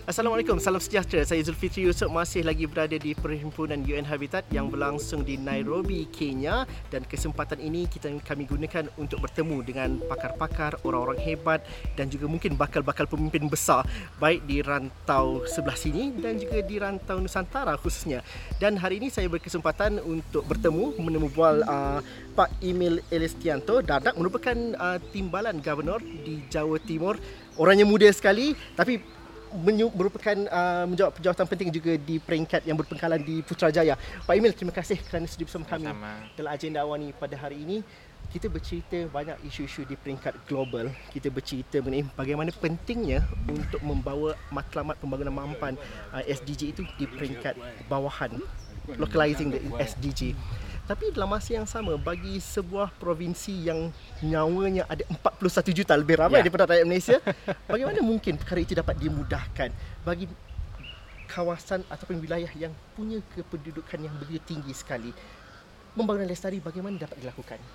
Assalamualaikum, salam sejahtera. Saya Zulfikri Yusof masih lagi berada di Perhimpunan UN Habitat yang berlangsung di Nairobi, Kenya, dan kesempatan ini kami gunakan untuk bertemu dengan pakar-pakar, orang-orang hebat dan juga mungkin bakal-bakal pemimpin besar baik di rantau sebelah sini dan juga di rantau Nusantara khususnya. Dan hari ini saya berkesempatan untuk bertemu bual Pak Emil Elistianto Dardak, merupakan timbalan Gubernur di Jawa Timur. Orangnya muda sekali tapi merupakan menjawab jawatan penting juga di peringkat yang berpengkalan di Putrajaya. Pak Emil, terima kasih kerana sudi bersama kami dalam agenda awal ni pada hari ini. Kita bercerita banyak isu-isu di peringkat global. Kita bercerita mengenai bagaimana pentingnya untuk membawa matlamat pembangunan mampan SDG itu di peringkat bawahan, localizing the SDG. Tapi dalam masa yang sama, bagi sebuah provinsi yang nyawanya ada 41 juta, lebih ramai daripada rakyat Malaysia, bagaimana mungkin perkara itu dapat dimudahkan bagi kawasan ataupun wilayah yang punya kependudukan yang begitu tinggi sekali? Pembangunan lestari bagaimana dapat dilakukan?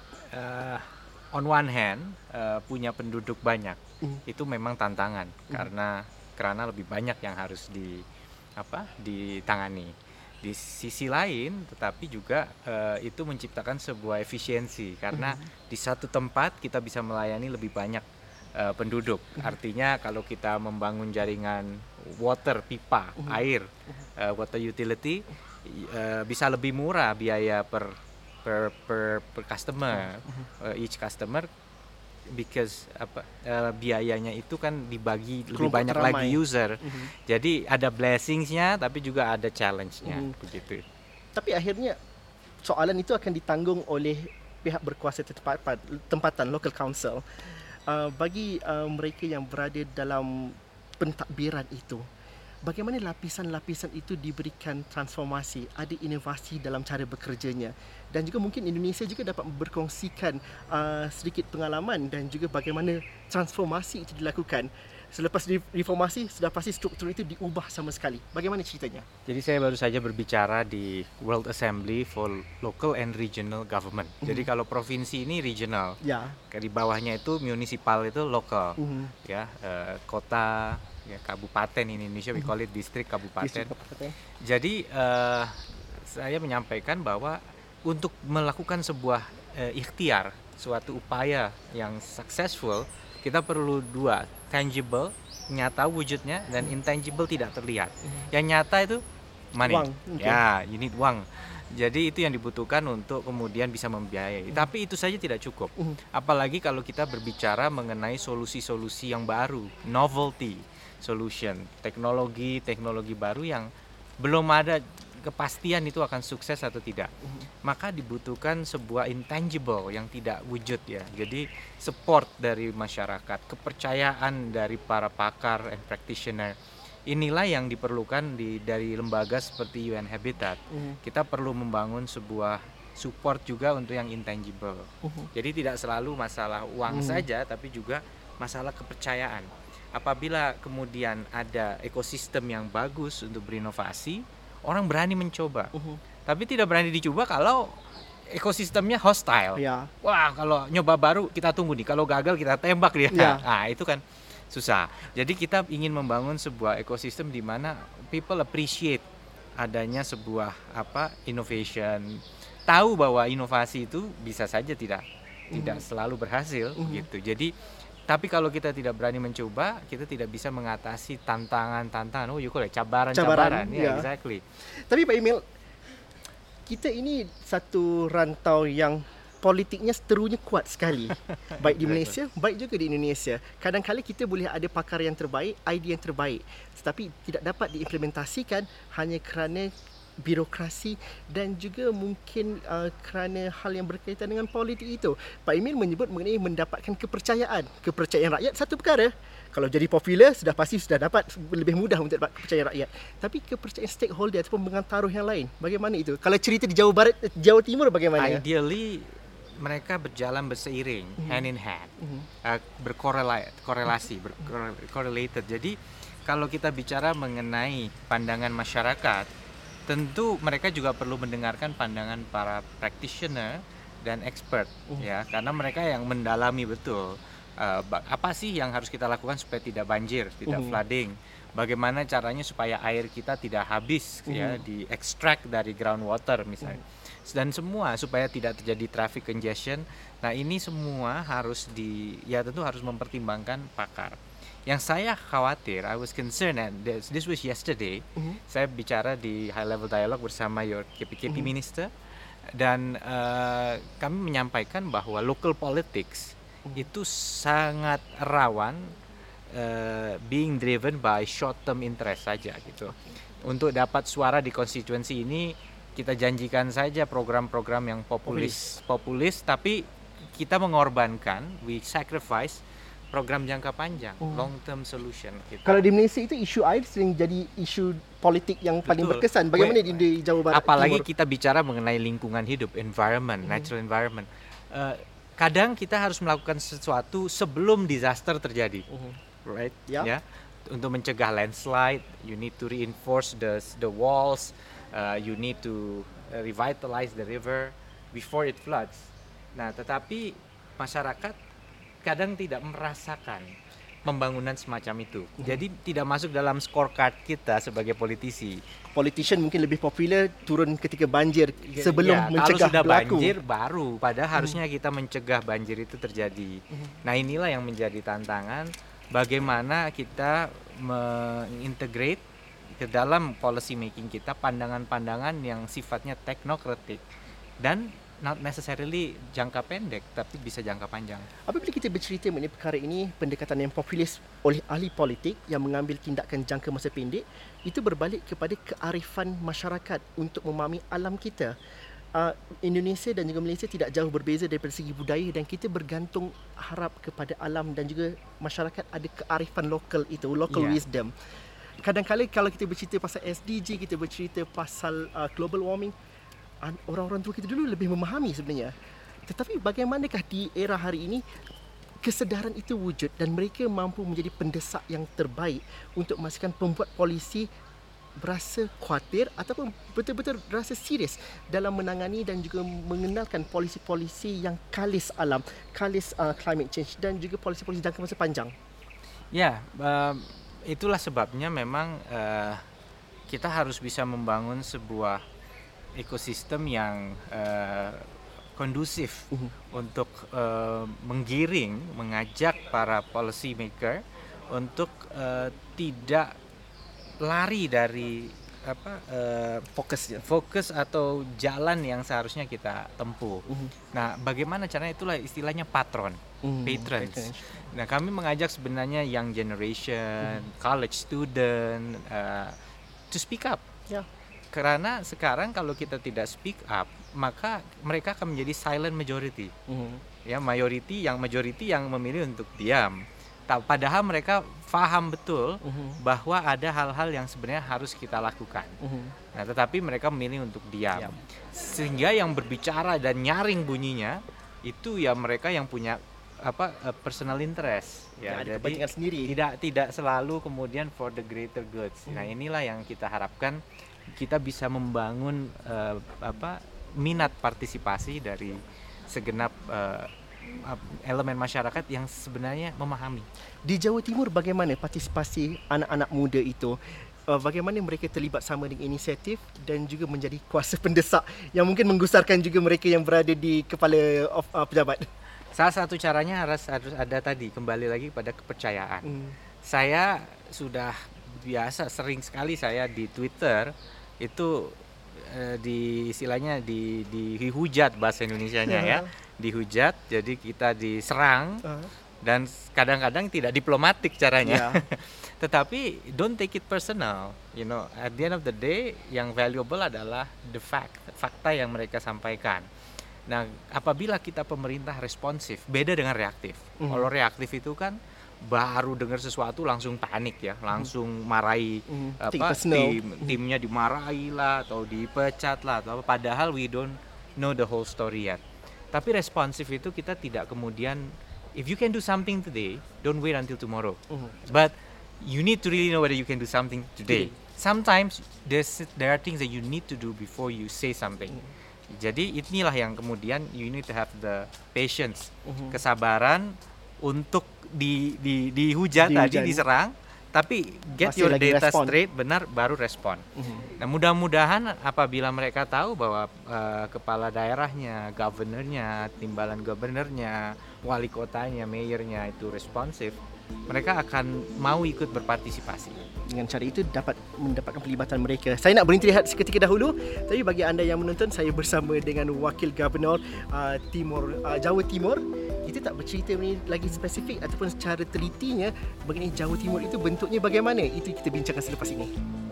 On one hand, punya penduduk banyak itu memang tantangan karena lebih banyak yang harus ditangani. Di sisi lain, tetapi juga itu menciptakan sebuah efisiensi karena di satu tempat kita bisa melayani lebih banyak penduduk. Artinya kalau kita membangun jaringan water, pipa, air, water utility, bisa lebih murah biaya per customer, each customer, because biayanya itu kan dibagi lebih banyak lagi user. Jadi ada blessingsnya tapi juga ada challenge-nya begitu. Tapi akhirnya soalan itu akan ditanggung oleh pihak berkuasa tempatan, local council. Bagi mereka yang berada dalam pentadbiran itu, bagaimana lapisan-lapisan itu diberikan transformasi, ada inovasi dalam cara bekerjanya, dan juga mungkin Indonesia juga dapat berkongsikan sedikit pengalaman dan juga bagaimana transformasi itu dilakukan. Selepas reformasi, sudah pasti struktur itu diubah sama sekali. Bagaimana ceritanya? Jadi saya baru saja berbicara di World Assembly for Local and Regional Government. Jadi kalau provinsi ini regional, di bawahnya itu municipal itu lokal, kota, kabupaten in Indonesia, we call it distrik kabupaten. Jadi saya menyampaikan bahwa untuk melakukan sebuah ikhtiar, suatu upaya yang successful, kita perlu dua, tangible, nyata wujudnya, dan intangible, tidak terlihat. Yang nyata itu money, you need uang. Jadi itu yang dibutuhkan untuk kemudian bisa membiayai. Tapi itu saja tidak cukup. Apalagi kalau kita berbicara mengenai solusi-solusi yang baru, novelty solution, teknologi baru yang belum ada kepastian itu akan sukses atau tidak. Maka dibutuhkan sebuah intangible yang tidak wujud ya. Jadi support dari masyarakat, kepercayaan dari para pakar and practitioner. Inilah yang diperlukan dari lembaga seperti UN Habitat. Kita perlu membangun sebuah support juga untuk yang intangible. Jadi tidak selalu masalah uang saja, tapi juga masalah kepercayaan. Apabila kemudian ada ekosistem yang bagus untuk berinovasi, orang berani mencoba. Tapi tidak berani dicoba kalau ekosistemnya hostile. Wah, kalau nyoba baru kita tunggu nih, kalau gagal kita tembak dia. Nah, itu kan susah. Jadi kita ingin membangun sebuah ekosistem di mana people appreciate adanya sebuah innovation. Tahu bahwa inovasi itu bisa saja tidak selalu berhasil gitu. Jadi tapi kalau kita tidak berani mencoba, kita tidak bisa mengatasi tantangan-tantangan. Cabaran. Exactly. Tapi Pak Emil, kita ini satu rantau yang politiknya seterunya kuat sekali. Baik di Malaysia, baik juga di Indonesia. Kadang-kadang kita boleh ada pakar yang terbaik, idea yang terbaik, tetapi tidak dapat diimplementasikan hanya kerana birokrasi dan juga mungkin kerana hal yang berkaitan dengan politik itu. Pak Emil menyebut mengenai mendapatkan kepercayaan rakyat satu perkara. Kalau jadi popular, sudah pasti sudah dapat, lebih mudah untuk dapat kepercayaan rakyat. Tapi kepercayaan stakeholder ataupun pengantaruh yang lain, bagaimana itu? Kalau cerita di Jawa Barat, Jawa Timur bagaimana? Ideally mereka berjalan berseiring, hand in hand, correlated. Jadi kalau kita bicara mengenai pandangan masyarakat, tentu mereka juga perlu mendengarkan pandangan para practitioner dan expert, karena mereka yang mendalami betul Apa sih yang harus kita lakukan supaya tidak banjir, tidak flooding? Bagaimana caranya supaya air kita tidak habis ya, di-extract dari groundwater misalnya. Dan semua supaya tidak terjadi traffic congestion. Nah, ini semua harus tentu harus mempertimbangkan pakar. Yang saya khawatir, I was concerned, and this was yesterday. Saya bicara di high level dialogue bersama your KP minister, dan kami menyampaikan bahwa local politics itu sangat rawan being driven by short term interest saja gitu. Untuk dapat suara di konstituensi ini, kita janjikan saja program-program yang populis, tapi kita mengorbankan, we sacrifice program jangka panjang, long term solution gitu. Kalau di Malaysia itu isu air sering jadi isu politik yang paling berkesan. Bagaimana di Jawa Barat? Apalagi kita bicara mengenai lingkungan hidup, environment, natural environment. Kadang kita harus melakukan sesuatu sebelum disaster terjadi, right? Ya, untuk mencegah landslide, you need to reinforce the walls, you need to revitalize the river before it floods. Nah, tetapi masyarakat kadang tidak merasakan pembangunan semacam itu. Jadi tidak masuk dalam scorecard kita sebagai politisi. Politician mungkin lebih popular turun ketika banjir sebelum mencegah kalau sudah berlaku. Banjir baru, padahal harusnya kita mencegah banjir itu terjadi. Nah, inilah yang menjadi tantangan, bagaimana kita mengintegrate ke dalam policy making kita pandangan-pandangan yang sifatnya teknokratik dan not necessarily jangka pendek, tapi bisa jangka panjang. Apabila kita bercerita mengenai perkara ini, pendekatan yang populis oleh ahli politik yang mengambil tindakan jangka masa pendek, itu berbalik kepada kearifan masyarakat untuk memahami alam kita. Indonesia dan juga Malaysia tidak jauh berbeza daripada segi budaya, dan kita bergantung harap kepada alam dan juga masyarakat ada kearifan lokal itu, local wisdom. Kadang-kadang kalau kita bercerita pasal SDG, kita bercerita pasal global warming, orang-orang tua kita dulu lebih memahami sebenarnya. Tetapi bagaimanakah di era hari ini kesedaran itu wujud dan mereka mampu menjadi pendesak yang terbaik untuk memastikan pembuat polisi berasa khawatir ataupun betul-betul rasa serius dalam menangani dan juga mengenalkan polisi-polisi yang kalis alam, kalis climate change dan juga polisi-polisi jangka masa panjang. Ya, itulah sebabnya memang kita harus bisa membangun sebuah ekosistem yang kondusif untuk mengajak para policy maker untuk tidak lari dari fokus atau jalan yang seharusnya kita tempuh. Nah, bagaimana caranya? Itulah istilahnya patrons. Nah, kami mengajak sebenarnya young generation, college student to speak up. Karena sekarang kalau kita tidak speak up, maka mereka akan menjadi silent majority. Ya, majority yang memilih untuk diam. Padahal mereka paham betul bahwa ada hal-hal yang sebenarnya harus kita lakukan. Nah, tetapi mereka memilih untuk diam. Sehingga yang berbicara dan nyaring bunyinya itu ya mereka yang punya personal interest. Ya, ada kepentingan sendiri. Tidak selalu kemudian for the greater goods. Nah, inilah yang kita harapkan kita bisa membangun minat partisipasi dari segenap elemen masyarakat yang sebenarnya memahami. Di Jawa Timur bagaimana partisipasi anak-anak muda itu? Bagaimana mereka terlibat sama dengan inisiatif dan juga menjadi kuasa pendesak yang mungkin menggusarkan juga mereka yang berada di kepala pejabat? Salah satu caranya harus ada tadi, kembali lagi pada kepercayaan. Saya sudah biasa sering sekali saya di Twitter itu istilahnya dihujat bahasa Indonesianya ya. Dihujat, jadi kita diserang dan kadang-kadang tidak diplomatik caranya. Tetapi don't take it personal, at the end of the day yang valuable adalah the fakta yang mereka sampaikan. Nah, apabila kita pemerintah responsif, beda dengan reaktif. Kalau reaktif itu kan baru dengar sesuatu langsung panik ya, langsung marahi timnya dimarahi lah atau dipecat lah atau padahal we don't know the whole story yet. Tapi responsif itu kita tidak kemudian, if you can do something today, don't wait until tomorrow. But you need to really know whether you can do something today. Sometimes there are things that you need to do before you say something. Jadi inilah yang kemudian you need to have the patience, kesabaran untuk dihujat tadi, diserang, tapi get your data straight, benar, baru respon. Nah, mudah-mudahan apabila mereka tahu bahwa kepala daerahnya, governornya, timbalan governornya, wali kotanya, mayornya itu responsif, mereka akan mau ikut berpartisipasi. Dengan cara itu dapat mendapatkan pelibatan mereka. Saya nak berhenti lihat seketika dahulu, tapi bagi anda yang menonton, saya bersama dengan Wakil Gubernur Jawa Timur. Kita tak bercerita ini lagi spesifik ataupun secara telitinya mengenai Jawa Timur itu bentuknya bagaimana. Itu kita bincangkan selepas ini.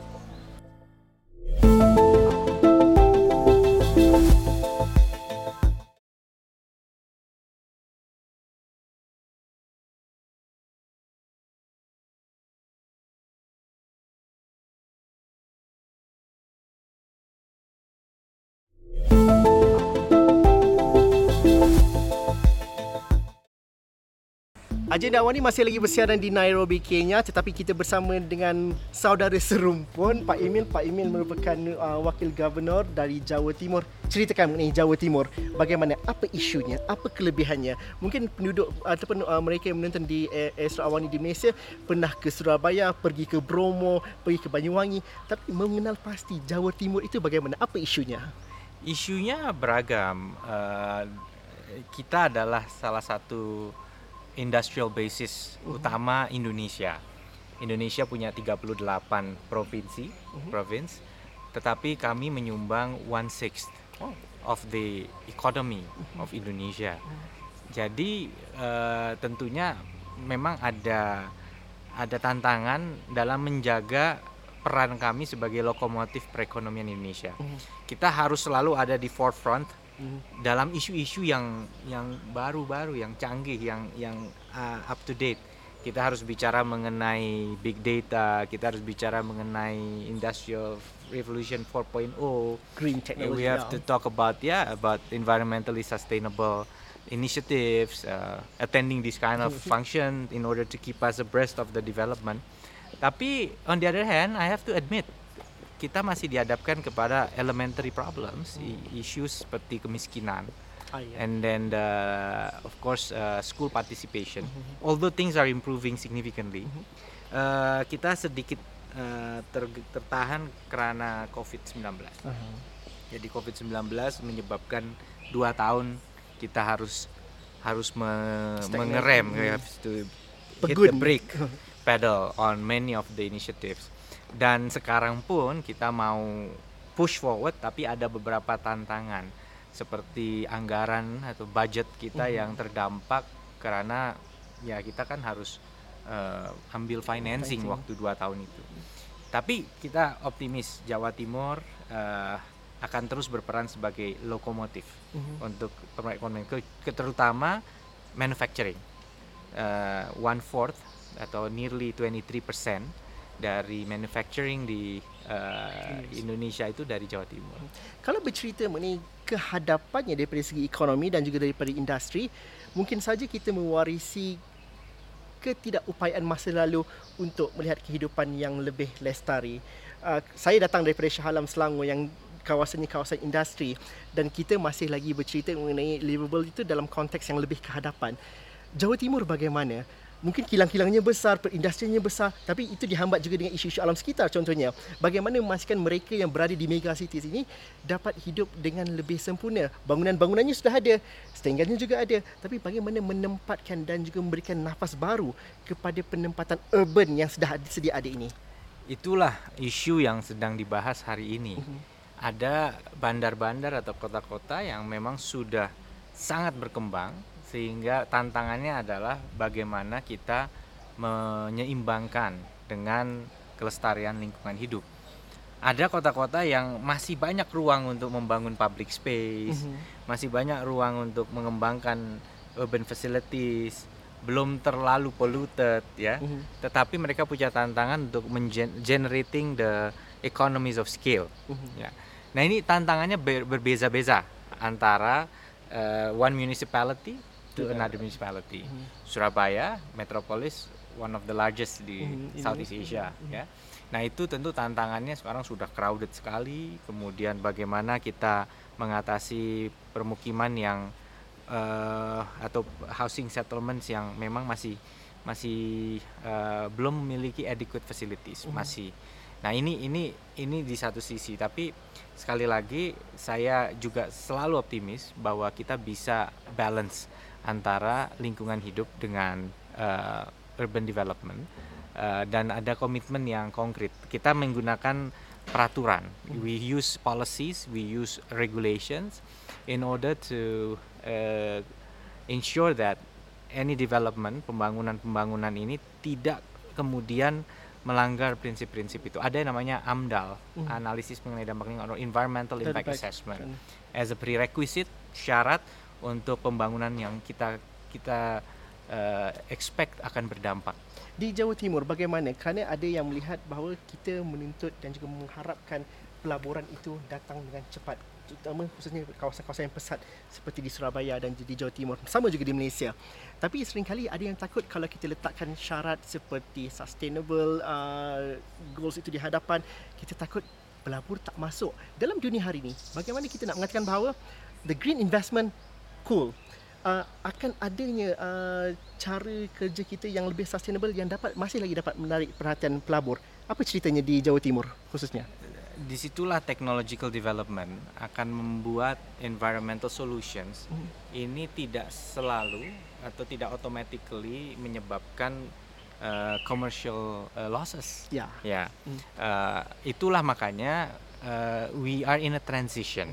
Agenda awal ni masih lagi bersiaran di Nairobi, Kenya, tetapi kita bersama dengan saudara serumpun, Pak Emil. Pak Emil merupakan Wakil Gubernur dari Jawa Timur. Ceritakan mengenai Jawa Timur. Bagaimana, apa isunya, apa kelebihannya? Mungkin penduduk ataupun mereka yang menonton di Astro Awani di Malaysia pernah ke Surabaya, pergi ke Bromo, pergi ke Banyuwangi, tapi mengenal pasti Jawa Timur itu bagaimana? Apa isunya? Isunya beragam. Kita adalah salah satu industrial basis utama Indonesia. Indonesia punya 38 provinsi, tetapi kami menyumbang 1/6 of the economy of Indonesia. Jadi tentunya memang ada tantangan dalam menjaga peran kami sebagai lokomotif perekonomian Indonesia. Kita harus selalu ada di forefront dalam isu-isu yang baru-baru, yang canggih, yang up to date. Kita harus bicara mengenai big data, kita harus bicara mengenai industrial revolution 4.0, green technology. We have to talk about environmentally sustainable initiatives, attending this kind of function in order to keep us abreast of the development. Tapi on the other hand, I have to admit, kita masih dihadapkan kepada elementary problems, issues seperti kemiskinan, and then of course school participation. Although things are improving significantly, kita sedikit tertahan karena COVID-19. Jadi COVID-19 menyebabkan 2 tahun kita harus mengerem, we have to hit the brake pedal on many of the initiatives. Dan sekarang pun kita mau push forward, tapi ada beberapa tantangan seperti anggaran atau budget kita yang terdampak karena ya kita kan harus ambil financing waktu 2 tahun itu. Tapi kita optimis Jawa Timur akan terus berperan sebagai lokomotif untuk perekonomian, terutama manufacturing. 1/4 atau nearly 23% dari manufacturing di Indonesia itu dari Jawa Timur. Kalau bercerita mengenai kehadapannya daripada segi ekonomi dan juga daripada industri, mungkin saja kita mewarisi ketidakupayaan masa lalu untuk melihat kehidupan yang lebih lestari. Saya datang daripada Shah Alam, Selangor, yang kawasannya kawasan industri, dan kita masih lagi bercerita mengenai livable itu dalam konteks yang lebih kehadapan. Jawa Timur bagaimana? Mungkin kilang-kilangnya besar, perindustrianya besar, tapi itu dihambat juga dengan isu-isu alam sekitar contohnya. Bagaimana memastikan mereka yang berada di mega cities ini dapat hidup dengan lebih sempurna? Bangunan-bangunannya sudah ada, setinggannya juga ada, tapi bagaimana menempatkan dan juga memberikan nafas baru kepada penempatan urban yang sudah sedia ada ini? Itulah isu yang sedang dibahas hari ini. Ada bandar-bandar atau kota-kota yang memang sudah sangat berkembang, sehingga tantangannya adalah bagaimana kita menyeimbangkan dengan kelestarian lingkungan hidup. Ada kota-kota yang masih banyak ruang untuk membangun public space, masih banyak ruang untuk mengembangkan urban facilities, belum terlalu polluted ya. Tetapi mereka punya tantangan untuk generating the economies of scale. Ya. Nah, ini tantangannya berbeza-beza antara one municipality to another municipality. Surabaya, metropolis, one of the largest di Southeast Asia. Ya. Nah, itu tentu tantangannya sekarang sudah crowded sekali. Kemudian bagaimana kita mengatasi permukiman yang atau housing settlements yang memang masih belum memiliki adequate facilities masih. Nah ini di satu sisi, tapi sekali lagi saya juga selalu optimis bahwa kita bisa balance antara lingkungan hidup dengan urban development, dan ada komitmen yang konkret. Kita menggunakan peraturan, we use policies, we use regulations in order to ensure that any development, pembangunan ini tidak kemudian melanggar prinsip-prinsip itu. Ada yang namanya AMDAL, analisis mengenai dampak lingkungan atau environmental impact assessment, as a prerequisite, syarat untuk pembangunan yang kita expect akan berdampak. Di Jawa Timur bagaimana? Kerana ada yang melihat bahawa kita menuntut dan juga mengharapkan pelaburan itu datang dengan cepat, terutama khususnya kawasan-kawasan yang pesat seperti di Surabaya dan di Jawa Timur, sama juga di Malaysia. Tapi seringkali ada yang takut kalau kita letakkan syarat seperti sustainable goals itu di hadapan, kita takut pelabur tak masuk. Dalam dunia hari ini, bagaimana kita nak mengatakan bahawa the green investment cool, akan adanya cara kerja kita yang lebih sustainable yang masih lagi dapat menarik perhatian pelabur. Apa ceritanya di Jawa Timur khususnya? Disitulah technological development akan membuat environmental solutions ini tidak selalu atau tidak automatically menyebabkan commercial losses. Itulah makanya we are in a transition.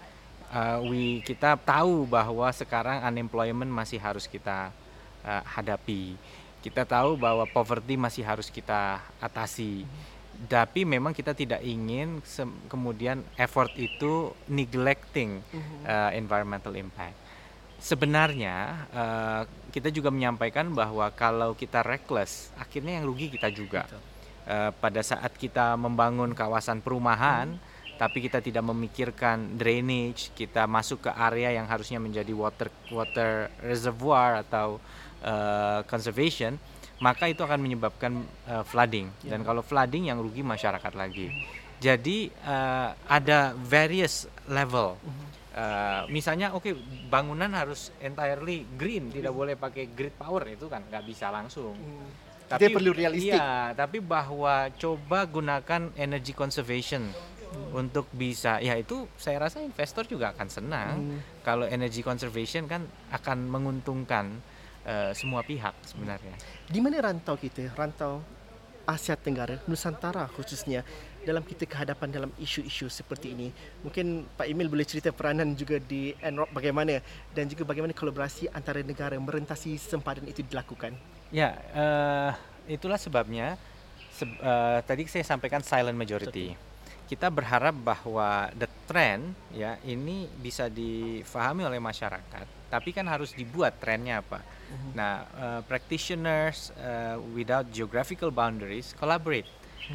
Kita tahu bahwa sekarang unemployment masih harus kita hadapi. Kita tahu bahwa poverty masih harus kita atasi. Tapi memang kita tidak ingin kemudian effort itu neglecting environmental impact. Sebenarnya kita juga menyampaikan bahwa kalau kita reckless, akhirnya yang rugi kita juga. Pada saat kita membangun kawasan perumahan, tapi kita tidak memikirkan drainage, kita masuk ke area yang harusnya menjadi water reservoir atau conservation, maka itu akan menyebabkan flooding, dan kalau flooding yang rugi masyarakat lagi. Jadi ada various level. Misalnya bangunan harus entirely green, tidak boleh pakai grid power, itu kan nggak bisa langsung. Tapi perlu realistik. Iya, tapi bahwa coba gunakan energy conservation untuk bisa, ya itu saya rasa investor juga akan senang. Kalau energy conservation kan akan menguntungkan semua pihak sebenarnya. Di mana rantau kita, rantau Asia Tenggara, Nusantara khususnya, dalam kita kehadapan dalam isu-isu seperti ini? Mungkin Pak Emil boleh cerita peranan juga di NROP bagaimana, dan juga bagaimana kolaborasi antara negara merentasi sempadan itu dilakukan. Ya, itulah sebabnya tadi saya sampaikan silent majority. Kita berharap bahwa the trend ya ini bisa difahami oleh masyarakat, tapi kan harus dibuat trennya apa. Nah, practitioners without geographical boundaries collaborate.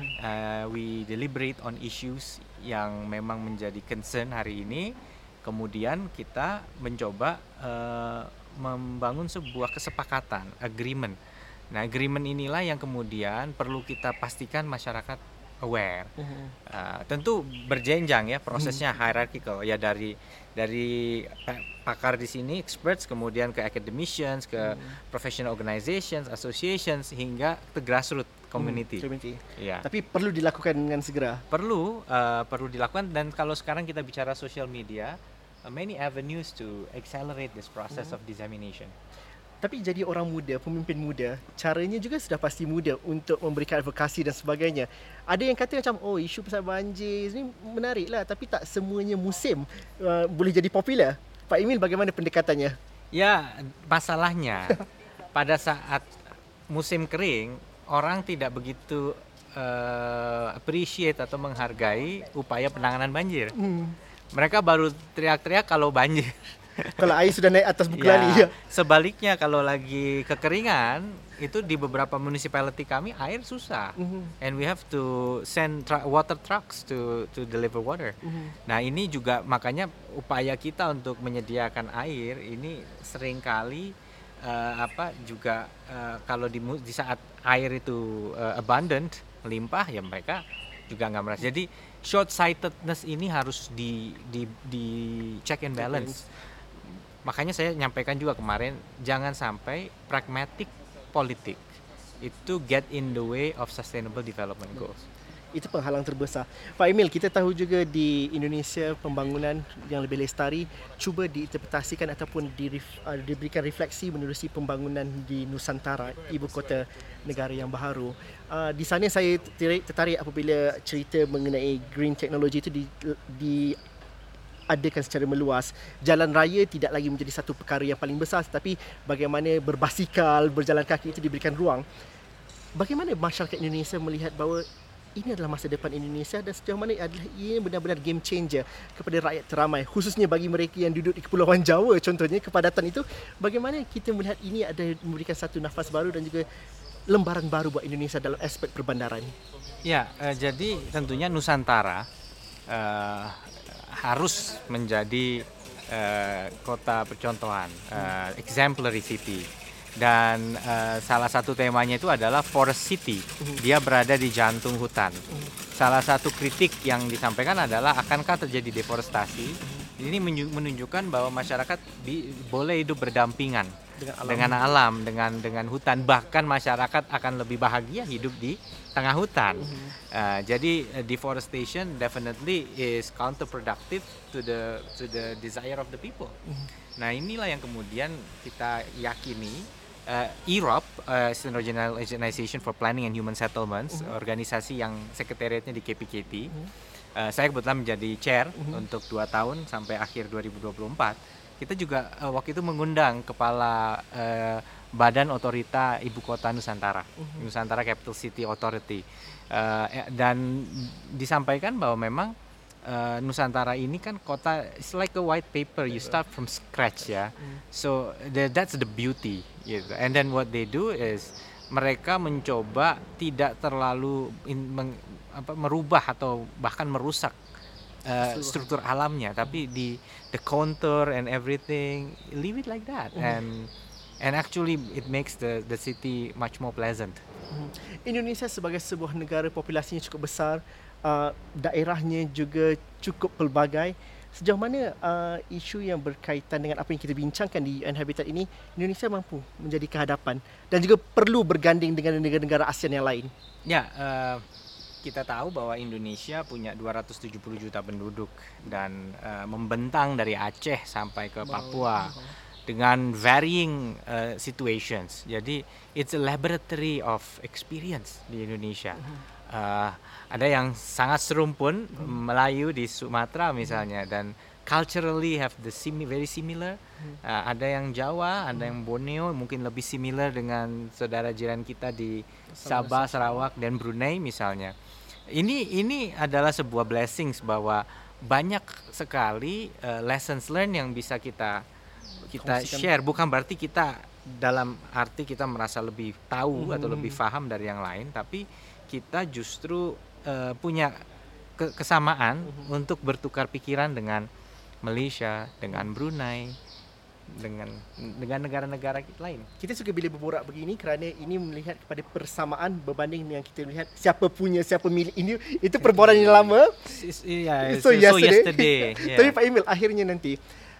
We deliberate on issues yang memang menjadi concern hari ini. Kemudian kita mencoba membangun sebuah kesepakatan, agreement. Nah, agreement inilah yang kemudian perlu kita pastikan masyarakat aware. Tentu berjenjang ya prosesnya, hierarchical ya, dari pakar di sini, experts, kemudian ke academicians, ke professional organizations, associations, hingga ke grassroots community. Ya. Tapi perlu dilakukan dengan segera. Perlu dilakukan, dan kalau sekarang kita bicara social media, many avenues to accelerate this process of dissemination. Tapi jadi orang muda, pemimpin muda, caranya juga sudah pasti mudah untuk memberikan advokasi dan sebagainya. Ada yang kata macam, isu pasal banjir ni menarik lah, tapi tak semuanya musim boleh jadi popular. Pak Emil, bagaimana pendekatannya? Ya, masalahnya pada saat musim kering, orang tidak begitu appreciate atau menghargai upaya penanganan banjir. Mereka baru teriak-teriak kalau banjir. Kalau air sudah naik atas buku lali. Sebaliknya kalau lagi kekeringan, itu di beberapa municipality kami air susah. And we have to send water trucks to deliver water. Nah, ini juga makanya upaya kita untuk menyediakan air ini seringkali kalau di saat air itu abundant, melimpah, ya mereka juga nggak merasa. Jadi short sightedness ini harus di check and balance. makanya saya nyampaikan juga kemarin, jangan sampai pragmatic politik itu get in the way of sustainable development goals. Itu penghalang terbesar. Pak Emil, kita tahu juga di Indonesia pembangunan yang lebih lestari cuba diinterpretasikan ataupun diberikan refleksi menerusi pembangunan di Nusantara, ibu kota negara yang baharu. Di sana saya tertarik apabila cerita mengenai green technology itu diadakan secara meluas. Jalan raya tidak lagi menjadi satu perkara yang paling besar, tetapi bagaimana berbasikal, berjalan kaki itu diberikan ruang. Bagaimana masyarakat Indonesia melihat bahawa ini adalah masa depan Indonesia dan sejauh mana ia benar-benar game changer kepada rakyat teramai, khususnya bagi mereka yang duduk di Kepulauan Jawa contohnya, kepadatan itu, bagaimana kita melihat ini ada memberikan satu nafas baru dan juga lembaran baru buat Indonesia dalam aspek perbandaran. Ya, jadi tentunya Nusantara harus menjadi kota percontohan, exemplary city. Dan salah satu temanya itu adalah Forest City. Dia berada di jantung hutan. Salah satu kritik yang disampaikan adalah akankah terjadi deforestasi? Ini menunjukkan bahwa masyarakat boleh hidup berdampingan dengan alam, dengan hutan. Bahkan masyarakat akan lebih bahagia hidup di tengah hutan. Jadi deforestation definitely is counterproductive to the desire of the people. Nah, inilah yang kemudian kita yakini. IROP, International Organization for Planning and Human Settlements, organisasi yang sekretariatnya di KPKT. Saya kebetulan menjadi chair untuk 2 tahun sampai akhir 2024. Kita juga waktu itu mengundang kepala Badan Otorita Ibu Kota Nusantara, Nusantara Capital City Authority, dan disampaikan bahwa memang Nusantara ini kan kota, it's like a white paper, you start from scratch ya. So that's the beauty gitu. And then what they do is mereka mencoba tidak terlalu merubah atau bahkan merusak struktur alamnya, tapi the contour and everything, leave it like that. And actually it makes the city much more pleasant. Indonesia sebagai sebuah negara populasinya cukup besar, daerahnya juga cukup pelbagai. Sejauh mana isu yang berkaitan dengan apa yang kita bincangkan di UN Habitat ini, Indonesia mampu menjadi kehadapan dan juga perlu berganding dengan negara-negara ASEAN yang lain? Ya, kita tahu bahwa Indonesia punya 270 juta penduduk dan membentang dari Aceh sampai ke Papua dengan varying situations. Jadi it's a laboratory of experience di Indonesia. Ada yang sangat serumpun, Melayu di Sumatera misalnya, dan culturally have the very similar. Ada yang Jawa, ada yang Borneo, mungkin lebih similar dengan saudara jiran kita di Sabah, Sarawak, dan Brunei misalnya. Ini adalah sebuah blessings bahwa banyak sekali lessons learned yang bisa kita share. Bukan berarti kita dalam arti kita merasa lebih tahu atau lebih paham dari yang lain, tapi kita justru punya kesamaan untuk bertukar pikiran dengan Malaysia, dengan Brunei, dengan negara-negara lain. Kita suka bila berborak begini kerana ini melihat kepada persamaan berbanding dengan kita melihat siapa punya, siapa milik. Ini itu perbualan yang lama. So yesterday. Tapi Pak Emil, akhirnya nanti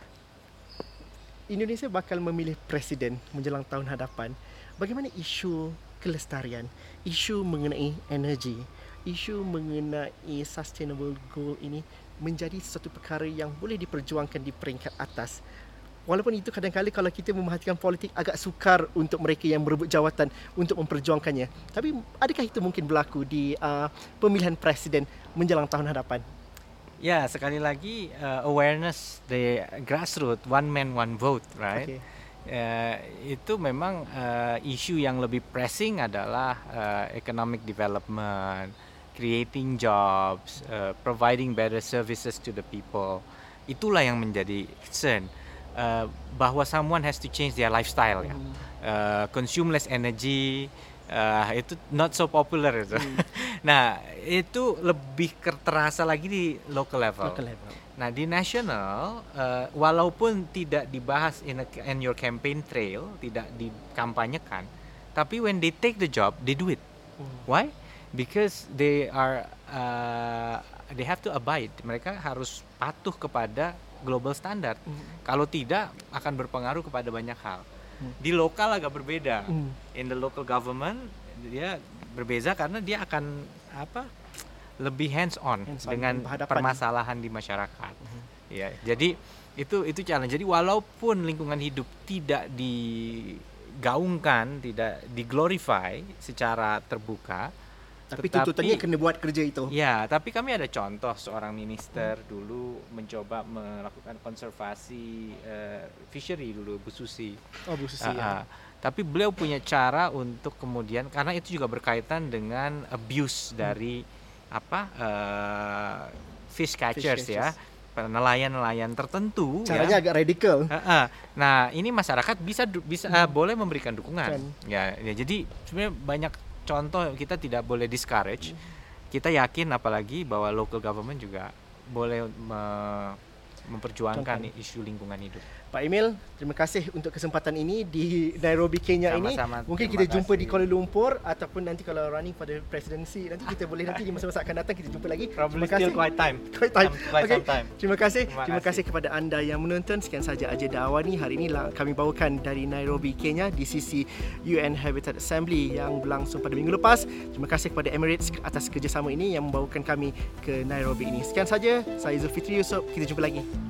Indonesia bakal memilih presiden menjelang tahun hadapan. Bagaimana isu kelestarian, isu mengenai energi, isu mengenai sustainable goal ini menjadi satu perkara yang boleh diperjuangkan di peringkat atas? Walaupun itu kadang-kadang kalau kita memerhatikan politik agak sukar untuk mereka yang berebut jawatan untuk memperjuangkannya. Tapi adakah itu mungkin berlaku di pemilihan presiden menjelang tahun hadapan? Ya, sekali lagi awareness the grassroots, one man one vote, right? Itu memang isu yang lebih pressing adalah economic development, creating jobs, providing better services to the people. Itulah yang menjadi concern. Bahwa someone has to change their lifestyle ya. Consume less energy, itu not so popular itu. Nah, itu lebih terasa lagi di local level. Nah, di national, walaupun tidak dibahas in your campaign trail, tidak dikampanyekan, tapi when they take the job, they do it. Why? Because they have to abide. Mereka harus patuh kepada global standard. Kalau tidak akan berpengaruh kepada banyak hal. Di lokal agak berbeda. In the local government dia berbeza karena dia akan lebih hands on dengan permasalahan di masyarakat. Ya, jadi itu challenge. Jadi walaupun lingkungan hidup tidak digaungkan, tidak diglorify secara terbuka, tapi tuntutannya kena buat kerja itu. Ya, tapi kami ada contoh seorang minister dulu mencoba melakukan konservasi fishery dulu, Bu Susi. Oh, Bu Susi. Ya. Tapi beliau punya cara untuk kemudian, karena itu juga berkaitan dengan abuse dari fish catchers ya. Nelayan-nelayan tertentu. Caranya agak radikal. Nah, ini masyarakat bisa boleh memberikan dukungan. Ya, jadi sebenarnya banyak contoh, kita tidak boleh discourage. Kita yakin apalagi bahwa local government juga boleh memperjuangkan isu lingkungan hidup. Pak Emil, terima kasih untuk kesempatan ini di Nairobi, Kenya. Sama-sama, ini. Mungkin kita jumpa di Kuala Lumpur ataupun nanti kalau running pada presidensi, nanti kita boleh nanti di masa-masa akan datang kita jumpa lagi. Probably still quite time. Terima kasih kepada anda yang menonton. Sekian saja Agenda Awani hari ini kami bawakan dari Nairobi, Kenya di sisi UN Habitat Assembly yang berlangsung pada minggu lepas. Terima kasih kepada Emirates atas kerjasama ini yang membawakan kami ke Nairobi ini. Sekian saja, saya Zulfitri Yusof. Kita jumpa lagi.